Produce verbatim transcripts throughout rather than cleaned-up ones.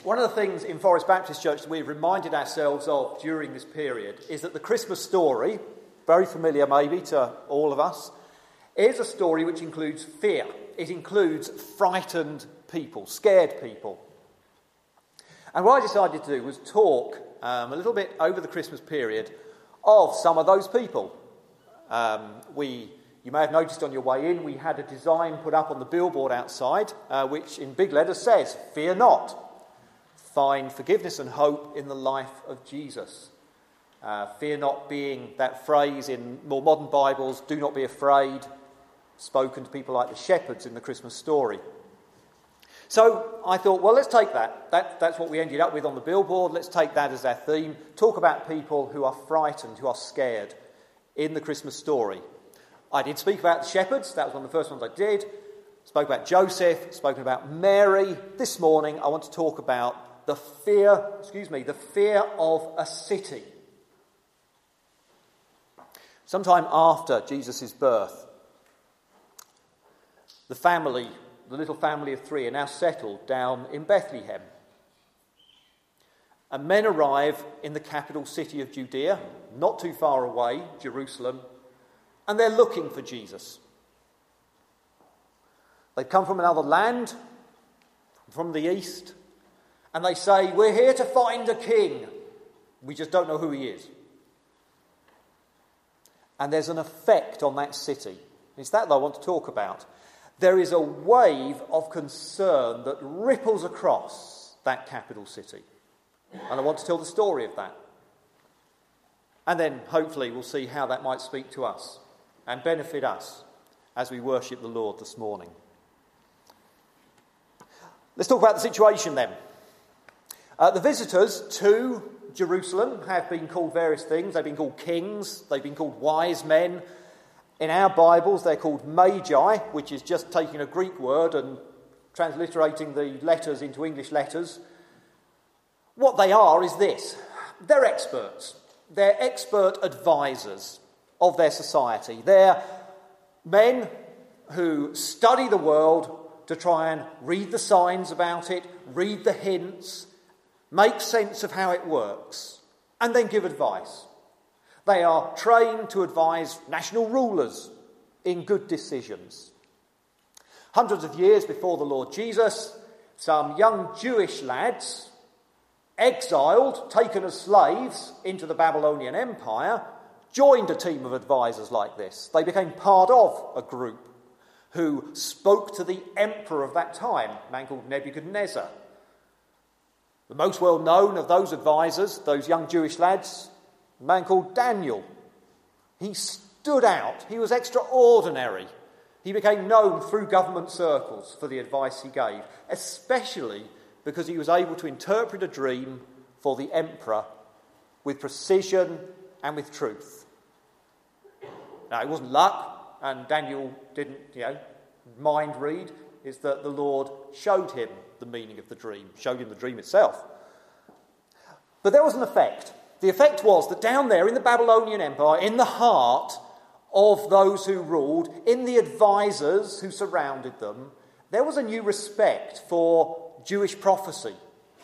One of the things in Forest Baptist Church that we've reminded ourselves of during this period is that the Christmas story, very familiar maybe to all of us, is a story which includes fear. It includes frightened people, scared people. And what I decided to do was talk um, a little bit over the Christmas period of some of those people. Um, we, you may have noticed on your way in, we had a design put up on the billboard outside, uh, which in big letters says, "Fear not. Find forgiveness and hope in the life of Jesus." Uh, fear not being that phrase in more modern Bibles, "do not be afraid," spoken to people like the shepherds in the Christmas story. So I thought, well, let's take that. that. That's what we ended up with on the billboard. Let's take that as our theme. Talk about people who are frightened, who are scared in the Christmas story. I did speak about the shepherds. That was one of the first ones I did. Spoke about Joseph, spoken about Mary. This morning I want to talk about the fear, excuse me, the fear of a city. Sometime after Jesus' birth, the family, the little family of three, are now settled down in Bethlehem. And men arrive in the capital city of Judea, not too far away, Jerusalem, and they're looking for Jesus. They've come from another land, from the east, and they say, "We're here to find a king. We just don't know who he is." And there's an effect on that city. It's that that I want to talk about. There is a wave of concern that ripples across that capital city. And I want to tell the story of that. And then hopefully we'll see how that might speak to us and benefit us as we worship the Lord this morning. Let's talk about the situation then. Uh, the visitors to Jerusalem have been called various things. They've been called kings. They've been called wise men. In our Bibles, they're called magi, which is just taking a Greek word and transliterating the letters into English letters. What they are is this. They're experts. They're expert advisors of their society. They're men who study the world to try and read the signs about it, read the hints, make sense of how it works, and then give advice. They are trained to advise national rulers in good decisions. Hundreds of years before the Lord Jesus, some young Jewish lads, exiled, taken as slaves into the Babylonian Empire, joined a team of advisors like this. They became part of a group who spoke to the emperor of that time, a man called Nebuchadnezzar. The most well-known of those advisors, those young Jewish lads, a man called Daniel. He stood out. He was extraordinary. He became known through government circles for the advice he gave, especially because he was able to interpret a dream for the emperor with precision and with truth. Now, it wasn't luck, and Daniel didn't, you know, mind read. It's that the Lord showed him the meaning of the dream, showed him the dream itself. But there was an effect. The effect was that down there in the Babylonian Empire, in the heart of those who ruled, in the advisors who surrounded them, there was a new respect for Jewish prophecy,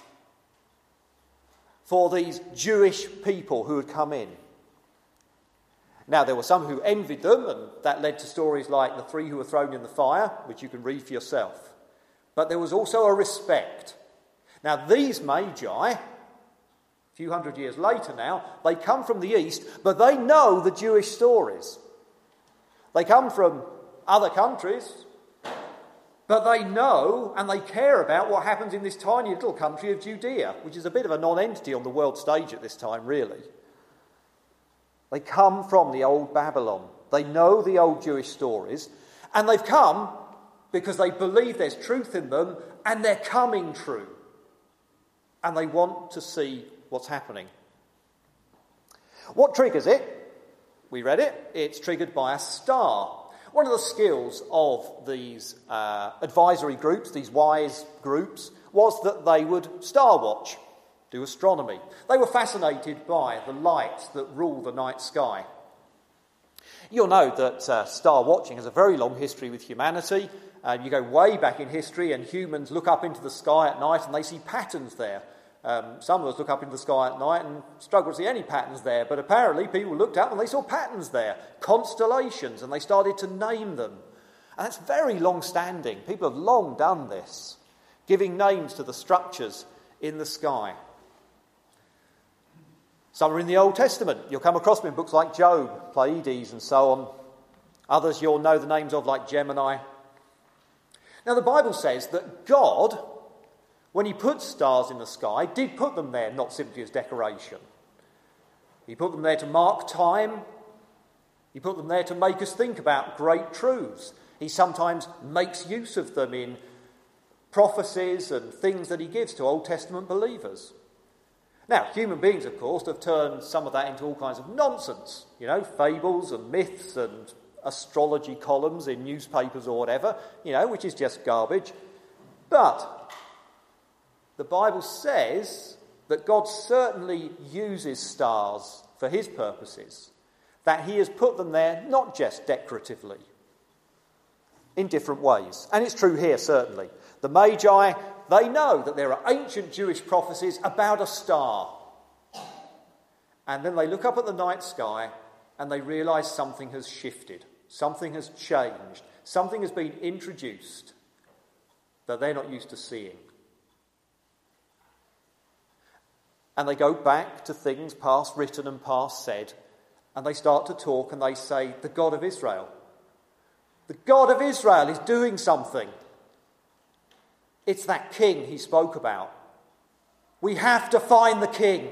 for these Jewish people who had come in. Now, there were some who envied them, and that led to stories like the three who were thrown in the fire, which you can read for yourself. But there was also a respect. Now, these magi, a few hundred years later now, they come from the east, but they know the Jewish stories. They come from other countries, but they know and they care about what happens in this tiny little country of Judea, which is a bit of a non-entity on the world stage at this time, really. They come from the old Babylon. They know the old Jewish stories, and they've come because they believe there's truth in them, and they're coming true. And they want to see what's happening. What triggers it? We read it. It's triggered by a star. One of the skills of these uh, advisory groups, these wise groups, was that they would star watch, do astronomy. They were fascinated by the lights that rule the night sky. You'll know that uh, star watching has a very long history with humanity. Uh, you go way back in history and humans look up into the sky at night and they see patterns there. Um, some of us look up into the sky at night and struggle to see any patterns there, but apparently people looked up and they saw patterns there, constellations, and they started to name them. And that's very long-standing. People have long done this, giving names to the structures in the sky. Some are in the Old Testament. You'll come across them in books like Job, Pleiades, and so on. Others you'll know the names of, like Gemini. Now, the Bible says that God, when he put stars in the sky, did put them there not simply as decoration. He put them there to mark time. He put them there to make us think about great truths. He sometimes makes use of them in prophecies and things that he gives to Old Testament believers. Now, human beings, of course, have turned some of that into all kinds of nonsense. You know, fables and myths and astrology columns in newspapers or whatever, you know, which is just garbage. But the Bible says that God certainly uses stars for his purposes, that he has put them there not just decoratively, in different ways. And it's true here, certainly. The Magi, they know that there are ancient Jewish prophecies about a star. And then they look up at the night sky and they realise something has shifted, something has changed, something has been introduced that they're not used to seeing. And they go back to things past written and past said, and they start to talk and they say, the God of Israel. The God of Israel is doing something. It's that king he spoke about. We have to find the king.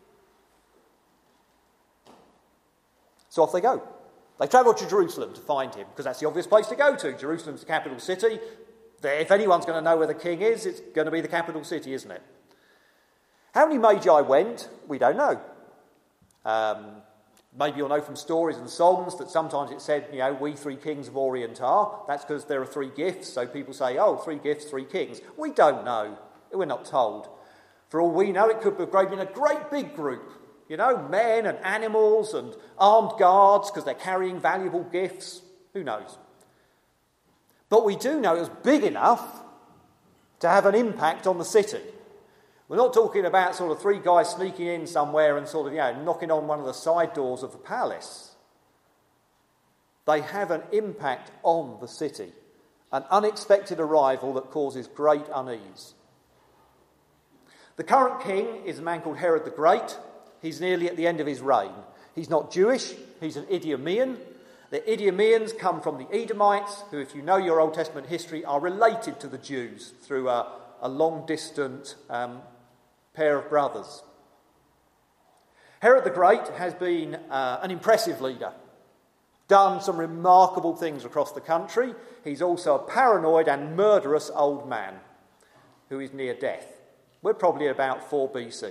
So off they go. They travel to Jerusalem to find him, because that's the obvious place to go to. Jerusalem's the capital city. If anyone's going to know where the king is, it's going to be the capital city, isn't it? How many Magi went? We don't know. Um, maybe you'll know from stories and songs that sometimes it said, you know, we three kings of Orient are. That's because there are three gifts. So people say, oh, three gifts, three kings. We don't know. We're not told. For all we know, it could have been a great big group. You know, men and animals and armed guards because they're carrying valuable gifts. Who knows? But we do know it was big enough to have an impact on the city. We're not talking about sort of three guys sneaking in somewhere and sort of, you know, knocking on one of the side doors of the palace. They have an impact on the city, an unexpected arrival that causes great unease. The current king is a man called Herod the Great. He's nearly at the end of his reign. He's not Jewish, he's an Idumean. The Idumeans come from the Edomites, who, if you know your Old Testament history, are related to the Jews through a, a long-distant um, pair of brothers. Herod the Great has been uh, an impressive leader, done some remarkable things across the country. He's also a paranoid and murderous old man who is near death. We're probably at about four B C.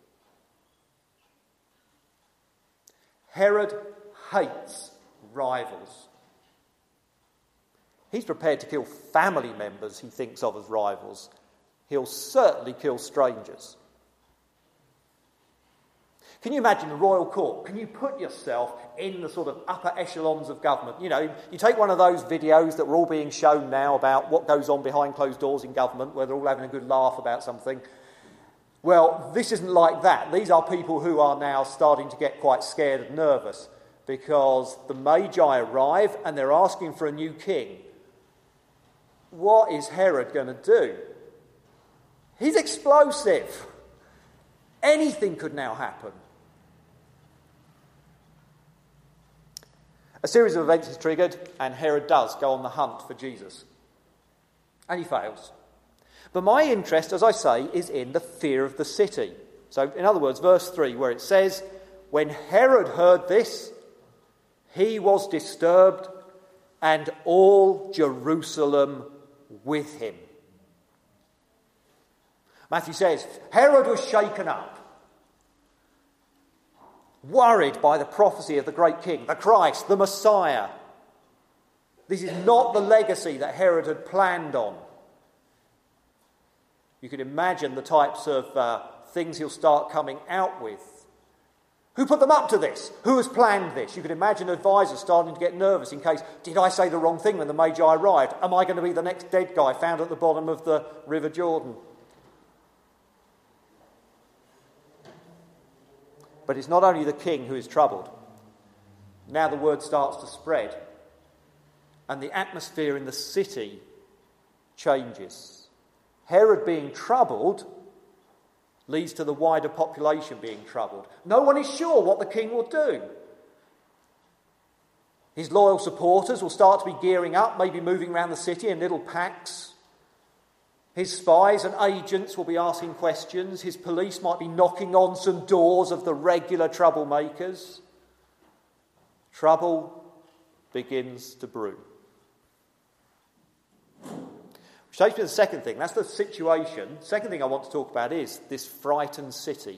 Herod hates rivals. He's prepared to kill family members he thinks of as rivals. He'll certainly kill strangers. Can you imagine the royal court? Can you put yourself in the sort of upper echelons of government? You know, you take one of those videos that we're all being shown now about what goes on behind closed doors in government, where they're all having a good laugh about something. Well, this isn't like that. These are people who are now starting to get quite scared and nervous because the Magi arrive and they're asking for a new king. What is Herod going to do? He's explosive. Anything could now happen. A series of events is triggered, and Herod does go on the hunt for Jesus. And he fails. But my interest, as I say, is in the fear of the city. So, in other words, verse three, where it says, when Herod heard this, he was disturbed, and all Jerusalem with him. Matthew says, Herod was shaken up, worried by the prophecy of the great king, the Christ, the Messiah. This is not the legacy that Herod had planned on. You can imagine the types of uh, things he'll start coming out with. Who put them up to this? Who has planned this? You could imagine advisors starting to get nervous in case, did I say the wrong thing when the Magi arrived? Am I going to be the next dead guy found at the bottom of the River Jordan? But it's not only the king who is troubled. Now the word starts to spread, and the atmosphere in the city changes. Herod being troubled leads to the wider population being troubled. No one is sure what the king will do. His loyal supporters will start to be gearing up, maybe moving around the city in little packs. His spies and agents will be asking questions. His police might be knocking on some doors of the regular troublemakers. Trouble begins to brew. Which takes me to the second thing. That's the situation. Second thing I want to talk about is this frightened city.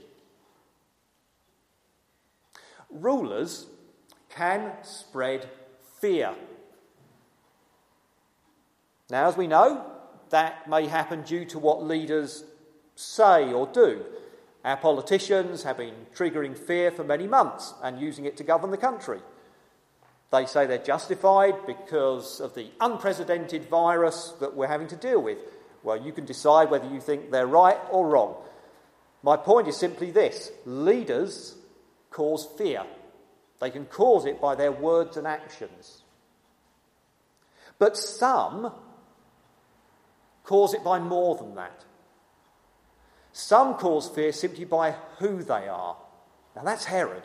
Rulers can spread fear. Now, as we know, that may happen due to what leaders say or do. Our politicians have been triggering fear for many months and using it to govern the country. They say they're justified because of the unprecedented virus that we're having to deal with. Well, you can decide whether you think they're right or wrong. My point is simply this: leaders cause fear. They can cause it by their words and actions. But some cause it by more than that. Some cause fear simply by who they are. Now that's Herod.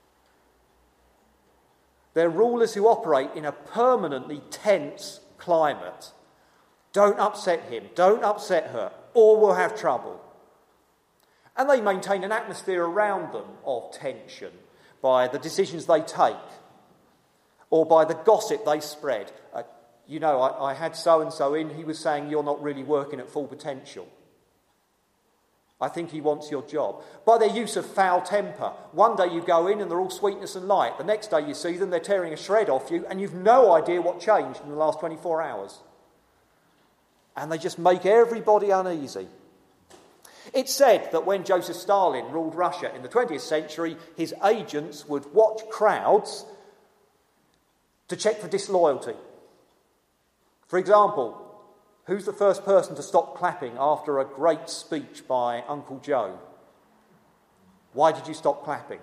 They're rulers who operate in a permanently tense climate. Don't upset him, don't upset her, or we'll have trouble. And they maintain an atmosphere around them of tension by the decisions they take or by the gossip they spread. Uh, you know, I, I had so-and-so in, he was saying you're not really working at full potential. I think he wants your job. By their use of foul temper. One day you go in and they're all sweetness and light. The next day you see them, they're tearing a shred off you, and you've no idea what changed in the last twenty-four hours. And they just make everybody uneasy. It's said that when Joseph Stalin ruled Russia in the twentieth century, his agents would watch crowds to check for disloyalty. For example, who's the first person to stop clapping after a great speech by Uncle Joe? Why did you stop clapping?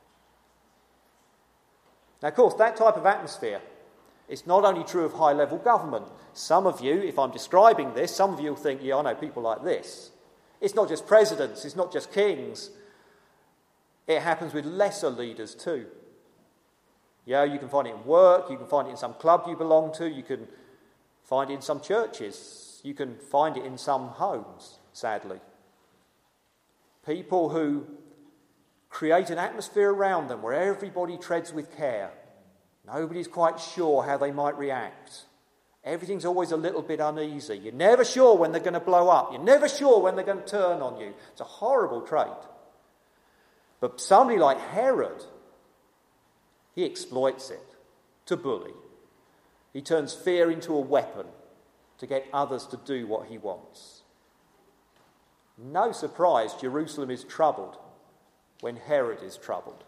Now, of course, that type of atmosphere is not only true of high-level government. Some of you, if I'm describing this, some of you will think, yeah, I know people like this. It's not just presidents, it's not just kings. It happens with lesser leaders too. Yeah, you can find it in work, you can find it in some club you belong to, you can find it in some churches, you can find it in some homes, sadly. People who create an atmosphere around them where everybody treads with care. Nobody's quite sure how they might react. Everything's always a little bit uneasy. You're never sure when they're going to blow up. You're never sure when they're going to turn on you. It's a horrible trait. But somebody like Herod, he exploits it to bully. He turns fear into a weapon to get others to do what he wants. No surprise Jerusalem is troubled when Herod is troubled.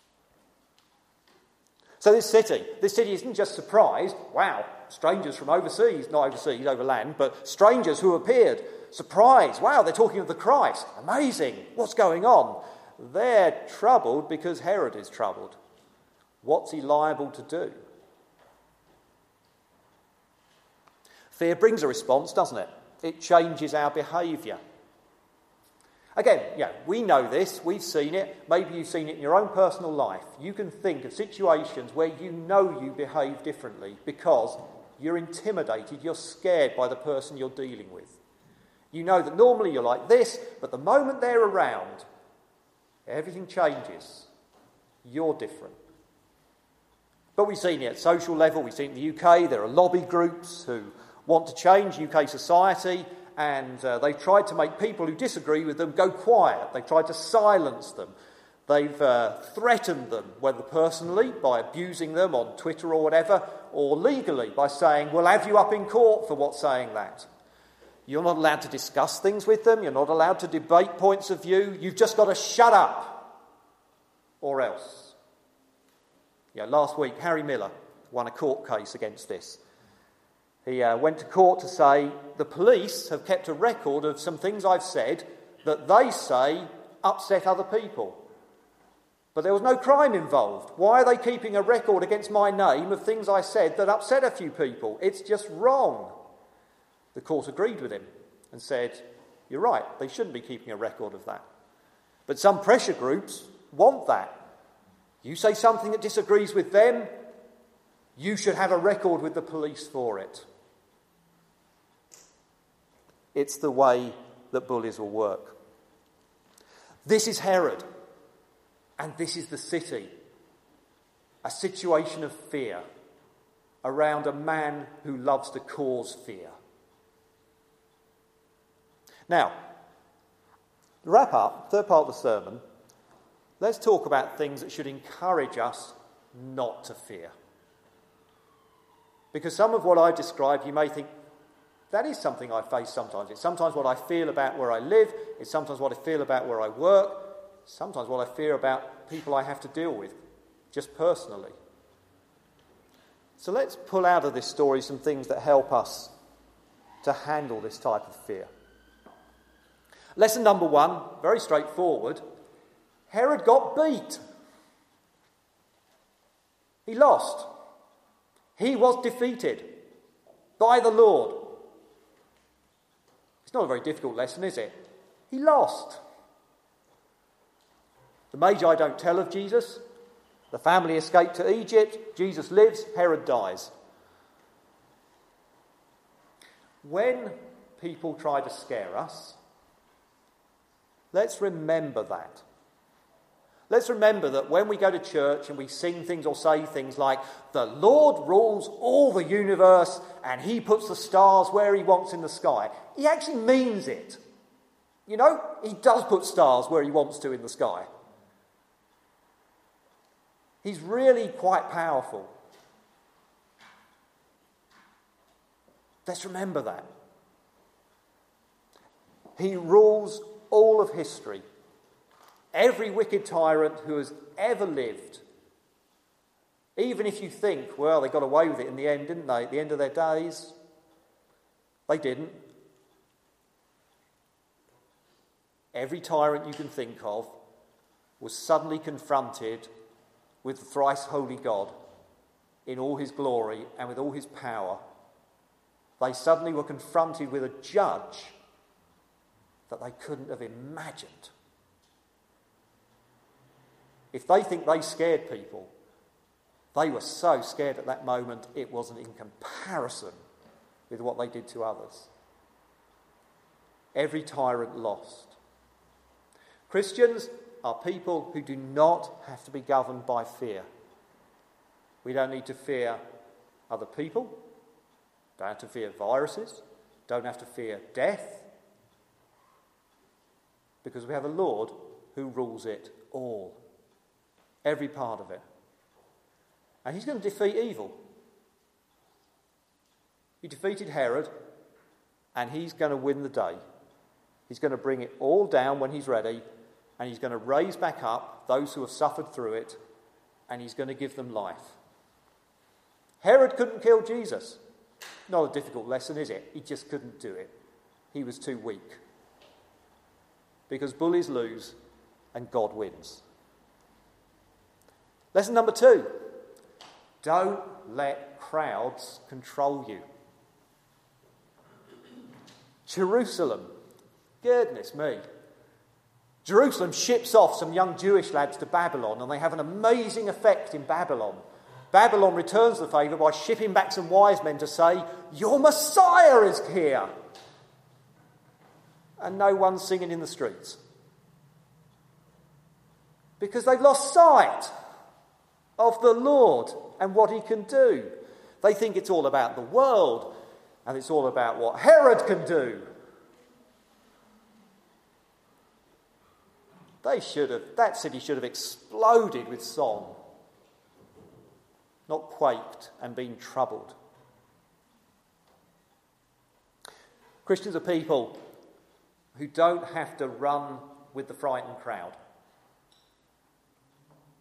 So this city, this city isn't just surprised, wow, strangers from overseas, not overseas, over land, but strangers who appeared, surprised, wow, they're talking of the Christ, amazing, what's going on? They're troubled because Herod is troubled. What's he liable to do? Fear brings a response, doesn't it? It changes our behaviour. Again, yeah, we know this, we've seen it, maybe you've seen it in your own personal life. You can think of situations where you know you behave differently because you're intimidated, you're scared by the person you're dealing with. You know that normally you're like this, but the moment they're around, everything changes. You're different. But we've seen it at social level, we've seen it in the U K, there are lobby groups who want to change U K society, and uh, they've tried to make people who disagree with them go quiet. They've tried to silence them. They've uh, threatened them, whether personally, by abusing them on Twitter or whatever, or legally by saying, we'll have you up in court for what's saying that. You're not allowed to discuss things with them. You're not allowed to debate points of view. You've just got to shut up. or else. Yeah, last week, Harry Miller won a court case against this. He uh, went to court to say, the police have kept a record of some things I've said that they say upset other people. But there was no crime involved. Why are they keeping a record against my name of things I said that upset a few people? It's just wrong. The court agreed with him and said, you're right, they shouldn't be keeping a record of that. But some pressure groups want that. You say something that disagrees with them, you should have a record with the police for it. It's the way that bullies will work. This is Herod, and this is the city. A situation of fear around a man who loves to cause fear. Now, to wrap up, third part of the sermon, let's talk about things that should encourage us not to fear. Because some of what I've described, you may think, that is something I face sometimes. It's sometimes what I feel about where I live. It's sometimes what I feel about where I work. Sometimes what I fear about people I have to deal with, just personally. So let's pull out of this story some things that help us to handle this type of fear. Lesson number one, very straightforward. Herod got beat. He lost. He was defeated by the Lord. It's not a very difficult lesson, is it? He lost. The Magi don't tell of Jesus. The family escaped to Egypt. Jesus lives. Herod dies. When people try to scare us, let's remember that. Let's remember that when we go to church and we sing things or say things like, the Lord rules all the universe and he puts the stars where he wants in the sky, he actually means it. You know, he does put stars where he wants to in the sky. He's really quite powerful. Let's remember that. He rules all of history. Every wicked tyrant who has ever lived. Even if you think, well, they got away with it in the end, didn't they? At the end of their days. They didn't. Every tyrant you can think of was suddenly confronted with the thrice holy God in all his glory and with all his power. They suddenly were confronted with a judge that they couldn't have imagined. If they think they scared people, they were so scared at that moment it wasn't in comparison with what they did to others. Every tyrant lost. Christians are people who do not have to be governed by fear. We don't need to fear other people, don't have to fear viruses, don't have to fear death, because we have a Lord who rules it all. Every part of it. And he's going to defeat evil. He defeated Herod, and he's going to win the day. He's going to bring it all down when he's ready, and he's going to raise back up those who have suffered through it, and he's going to give them life. Herod couldn't kill Jesus. Not a difficult lesson, is it? He just couldn't do it. He was too weak. Because bullies lose, and God wins. Lesson number two, don't let crowds control you. Jerusalem, goodness me. Jerusalem ships off some young Jewish lads to Babylon, and they have an amazing effect in Babylon. Babylon returns the favour by shipping back some wise men to say, your Messiah is here. And no one's singing in the streets. Because they've lost sight of the Lord and what he can do. They think it's all about the world and it's all about what Herod can do. They should have, that city should have exploded with song, not quaked and been troubled. Christians are people who don't have to run with the frightened crowd.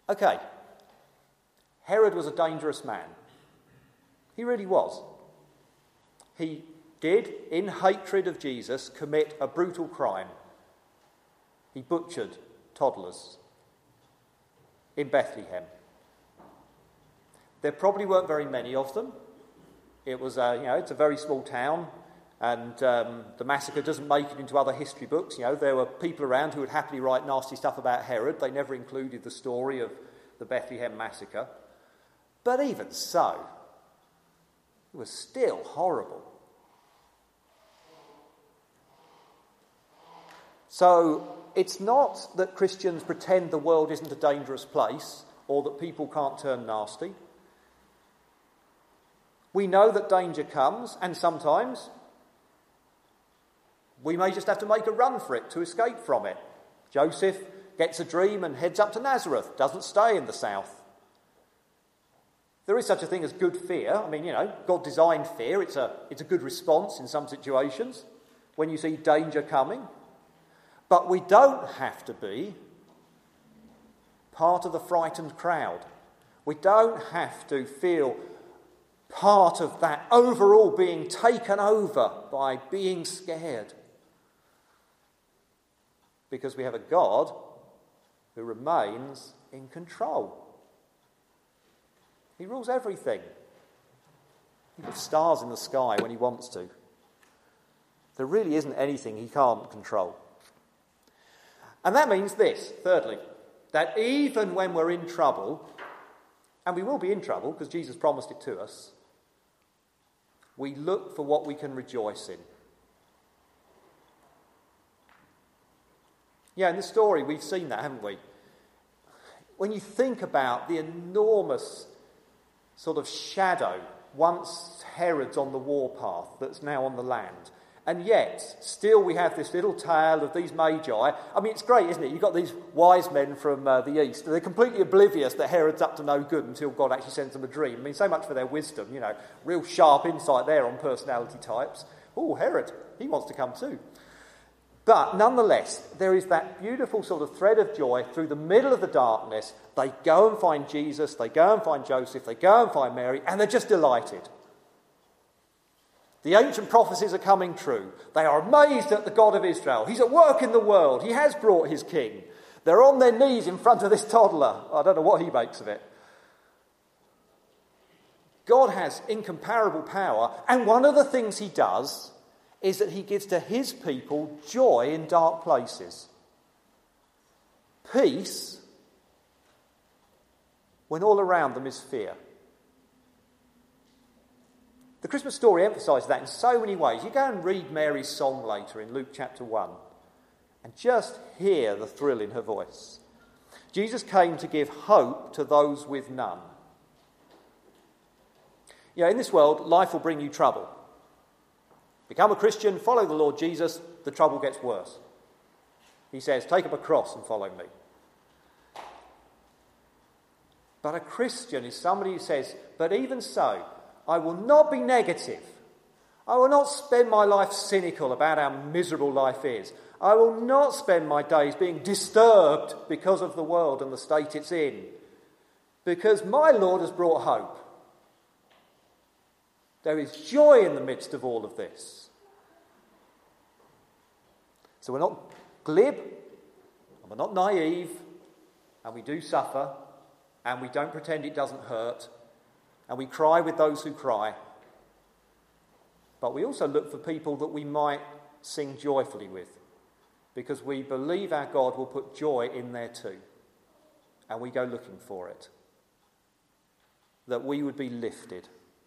Okay, Herod was a dangerous man. He really was. He did, in hatred of Jesus, commit a brutal crime. He butchered toddlers in Bethlehem. There probably weren't very many of them. It was, a, you know, it's a very small town, and um, the massacre doesn't make it into other history books. You know, there were people around who would happily write nasty stuff about Herod. They never included the story of the Bethlehem massacre. But even so, it was still horrible. So it's not that Christians pretend the world isn't a dangerous place or that people can't turn nasty. We know that danger comes, and sometimes we may just have to make a run for it to escape from it. Joseph gets a dream and heads up to Nazareth, doesn't stay in the south. There is such a thing as good fear. I mean, you know, God designed fear. It's a, it's a good response in some situations when you see danger coming. But we don't have to be part of the frightened crowd. We don't have to feel part of that overall being taken over by being scared. Because we have a God who remains in control. He rules everything. He puts stars in the sky when he wants to. There really isn't anything he can't control. And that means this, thirdly, that even when we're in trouble, and we will be in trouble because Jesus promised it to us, we look for what we can rejoice in. Yeah, in this story we've seen that, haven't we? When you think about the enormous sort of shadow once Herod's on the warpath that's now on the land, and yet still we have this little tale of these magi. I mean, it's great, isn't it? You've got these wise men from uh, the east. They're completely oblivious that Herod's up to no good until God actually sends them a dream. I mean, so much for their wisdom, you know, real sharp insight there on personality types. Oh, Herod, he wants to come too. But nonetheless, there is that beautiful sort of thread of joy through the middle of the darkness. They go and find Jesus, they go and find Joseph, they go and find Mary, and they're just delighted. The ancient prophecies are coming true. They are amazed at the God of Israel. He's at work in the world. He has brought his king. They're on their knees in front of this toddler. I don't know what he makes of it. God has incomparable power, and one of the things he does is that he gives to his people joy in dark places. Peace when all around them is fear. The Christmas story emphasises that in so many ways. You go and read Mary's song later in Luke chapter one and just hear the thrill in her voice. Jesus came to give hope to those with none. You know, in this world, life will bring you trouble. Become a Christian, follow the Lord Jesus, the trouble gets worse. He says, take up a cross and follow me. But a Christian is somebody who says, but even so, I will not be negative. I will not spend my life cynical about how miserable life is. I will not spend my days being disturbed because of the world and the state it's in. Because my Lord has brought hope. There is joy in the midst of all of this. So we're not glib, and we're not naive, and we do suffer, and we don't pretend it doesn't hurt, and we cry with those who cry. But we also look for people that we might sing joyfully with, because we believe our God will put joy in there too, and we go looking for it. That we would be lifted.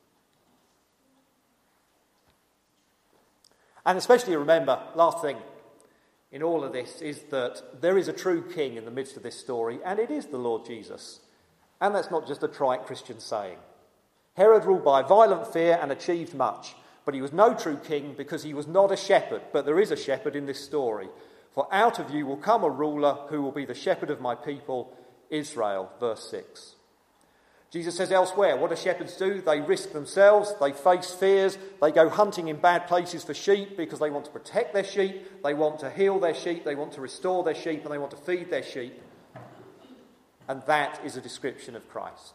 And especially remember, last thing in all of this is that there is a true king in the midst of this story, and it is the Lord Jesus. And that's not just a trite Christian saying. Herod ruled by violent fear and achieved much, but he was no true king because he was not a shepherd. But there is a shepherd in this story. For out of you will come a ruler who will be the shepherd of my people, Israel. Verse six. Jesus says elsewhere, what do shepherds do? They risk themselves, they face fears, they go hunting in bad places for sheep because they want to protect their sheep, they want to heal their sheep, they want to restore their sheep, and they want to feed their sheep. And that is a description of Christ.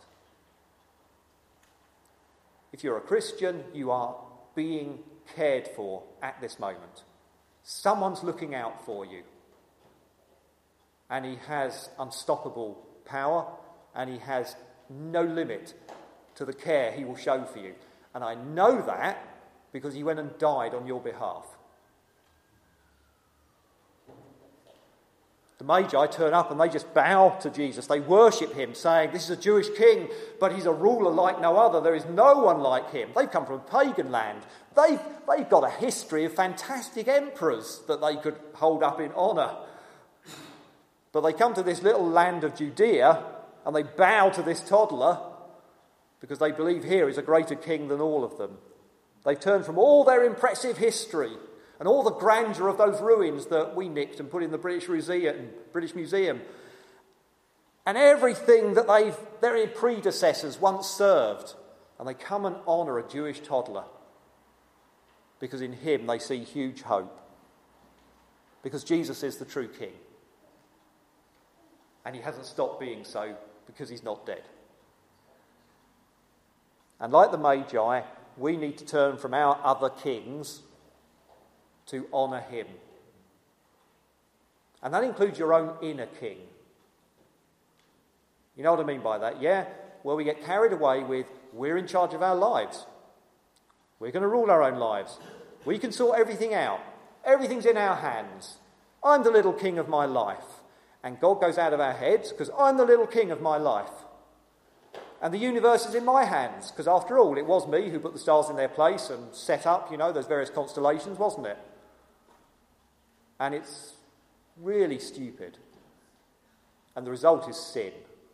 If you're a Christian, you are being cared for at this moment. Someone's looking out for you. And he has unstoppable power, and he has no limit to the care he will show for you. And I know that because he went and died on your behalf. The Magi turn up and they just bow to Jesus. They worship him, saying, this is a Jewish king, but he's a ruler like no other. There is no one like him. They've come from a pagan land. They've, they've got a history of fantastic emperors that they could hold up in honour. But they come to this little land of Judea and they bow to this toddler because they believe here is a greater king than all of them. They've turned from all their impressive history and all the grandeur of those ruins that we nicked and put in the British Museum, British Museum, and everything that they've, their predecessors once served, and they come and honour a Jewish toddler because in him they see huge hope, because Jesus is the true king, and he hasn't stopped being so because he's not dead. And like the Magi, we need to turn from our other kings to honour him. And that includes your own inner king. You know what I mean by that? Yeah? Well, we get carried away with, we're in charge of our lives. We're going to rule our own lives. We can sort everything out. Everything's in our hands. I'm the little king of my life. And God goes out of our heads because I'm the little king of my life. And the universe is in my hands because, after all, it was me who put the stars in their place and set up, you know, those various constellations, wasn't it? And it's really stupid. And the result is sin.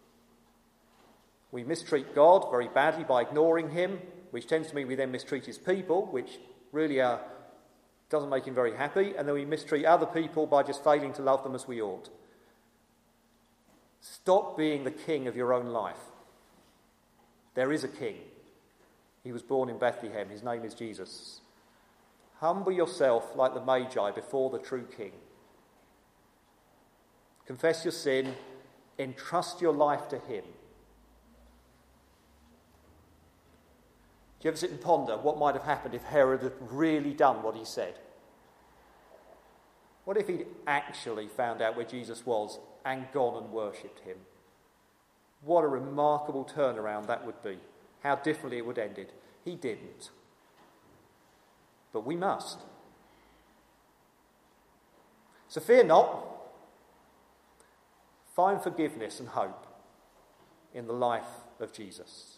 We mistreat God very badly by ignoring him, which tends to mean we then mistreat his people, which really uh, doesn't make him very happy. And then we mistreat other people by just failing to love them as we ought. Stop being the king of your own life. There is a king. He was born in Bethlehem. His name is Jesus. Humble yourself like the Magi before the true king. Confess your sin. Entrust your life to him. Do you ever sit and ponder what might have happened if Herod had really done what he said? What if he'd actually found out where Jesus was and gone and worshipped him? What a remarkable turnaround that would be. How differently it would have ended. He didn't. But we must. So fear not. Find forgiveness and hope in the life of Jesus.